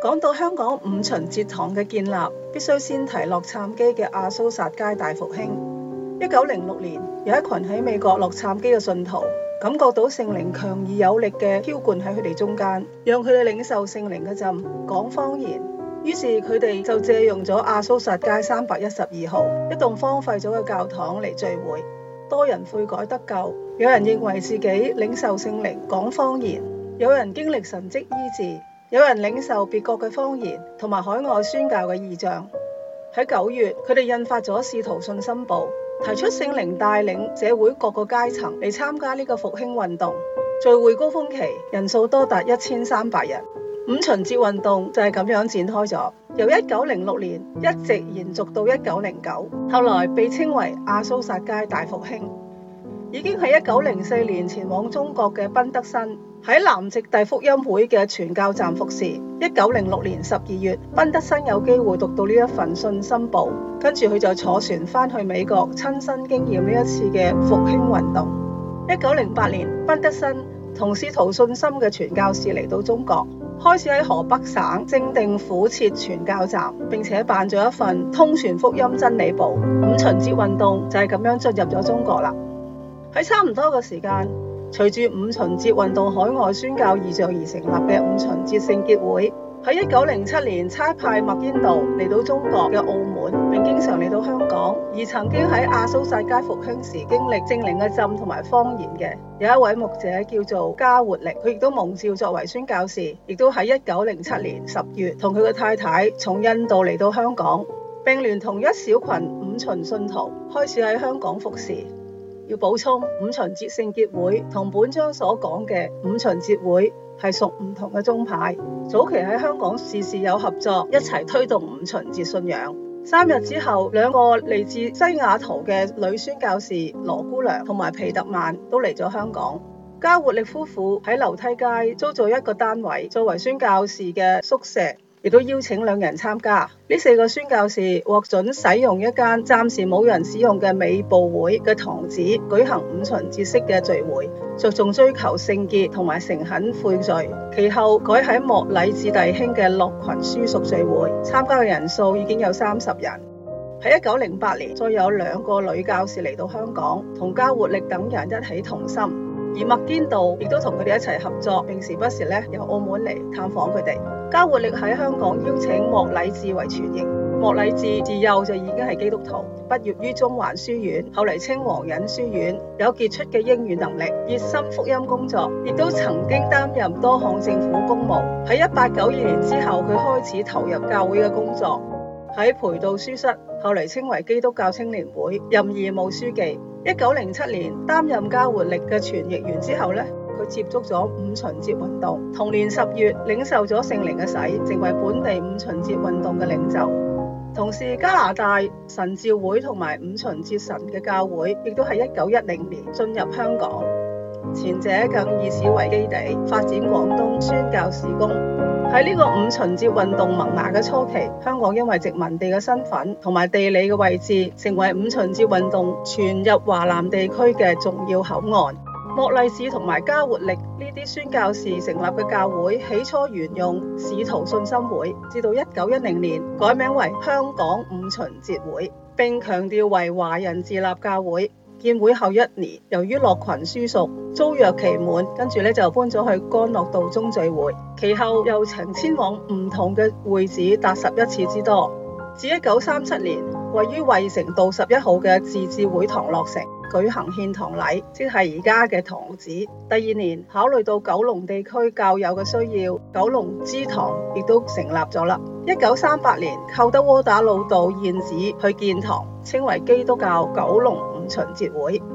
講到香港五旬節堂嘅建立，必須先提洛杉磯嘅亞蘇撒街大復興。1906年，有一群喺美國洛杉磯嘅信徒感覺到聖靈強而有力嘅澆灌喺佢哋中間，讓佢哋領受聖靈嘅浸，講方言。於是佢哋就借用咗亞蘇撒街312號一棟荒廢咗嘅教堂嚟聚會，多人悔改得救。有人認為自己領受聖靈講方言，有人經歷神蹟醫治，有人領受別國嘅方言同埋海外宣教嘅異象。喺9月，佢哋印發咗《使徒信心報》，提出聖靈帶領社會各個階層嚟參加呢個復興運動。聚會高峰期人數多達1300人。五旬節運動就係咁樣展開咗，由1906年一直延續到1909，後來被稱為亞蘇撒街大復興。已經喺1904年前往中國嘅賓德森喺南極大福音會嘅傳教站服侍。1906年12月，賓德森有機會讀到呢一份信心報，跟住佢就坐船返去美國，親身經驗呢一次嘅復興運動。1908年，賓德森同使徒信心嘅傳教士嚟到中國，開始喺河北省正定府設傳教站，並且辦咗一份通傳福音真理報。五旬節運動就係咁樣進入咗中國啦。喺差唔多嘅時間，隨住五旬節運動海外宣教異象而成立嘅五旬節聖潔會，喺1907年差派麥堅道嚟到中國嘅澳門，並經常嚟到香港。而曾經喺亞蘇撒街復興時經歷聖靈嘅浸同埋方言嘅，有一位牧者叫做加活力，佢亦都蒙召作為宣教士，亦都喺1907年10月同佢嘅太太從印度嚟到香港，並聯同一小群五旬信徒開始喺香港服侍。要補充，五旬節聖潔會同本章所講嘅五旬節會係屬唔同嘅宗派。早期喺香港事事有合作，一齊推動五旬節信仰。3日之後，兩個嚟自西雅圖嘅女宣教士羅姑娘同埋皮特曼都嚟咗香港。加活力夫婦喺樓梯街租咗一個單位作為宣教士嘅宿舍，亦都邀請兩人參加。呢4個宣教士獲准使用一間暫時冇人使用嘅美部會嘅堂址，舉行五旬節式嘅聚會，着重追求聖潔同埋誠懇悔罪。其後改喺莫禮志弟兄嘅樂群書屬聚會，參加嘅人數已經有30人。喺1908年，再有2個女教士嚟到香港，同加活力等人一起同心。而麥堅道亦都同佢哋一齊合作，並時不時由澳門嚟探訪佢哋。加活力喺香港邀請莫禮志為傳譯。莫禮志自幼就已經係基督徒，畢業於中環書院，後嚟稱皇仁書院，有傑出嘅英語能力，熱心福音工作，亦都曾經擔任多項政府公務。喺1892年之後，佢開始投入教會嘅工作，喺培道書室，後嚟稱為基督教青年會，任義務書記。1907年擔任加活力嘅傳譯員之後佢接觸咗五旬節運動。同年10月領受咗聖靈嘅洗，成為本地五旬節運動嘅領袖。同時加拿大神召會同埋五旬節神嘅教會亦都喺1910年進入香港，前者更以此為基地發展廣東宣教事工。喺呢個五旬節運動萌芽嘅初期，香港因為殖民地嘅身份同埋地理嘅位置，成為五旬節運動傳入華南地區嘅重要口岸。莫禮志同埋加活力呢啲宣教士成立嘅教會，起初沿用使徒信心會，至到1910年改名為香港五旬節會，並強調為華人自立教會。建會後1年，由於樂群書屬租約期滿，跟住就搬咗去干諾道中聚會。其後又曾遷往唔同嘅會址達11次之多。至1937年，位於衛城道11號嘅自治會堂落成，舉行獻堂禮，即係而家嘅堂址。第2年，考慮到九龍地區教友嘅需要，九龍支堂亦都成立咗啦。1938年，寇德窩打老道現址去建堂，稱為基督教九龍五旬節會。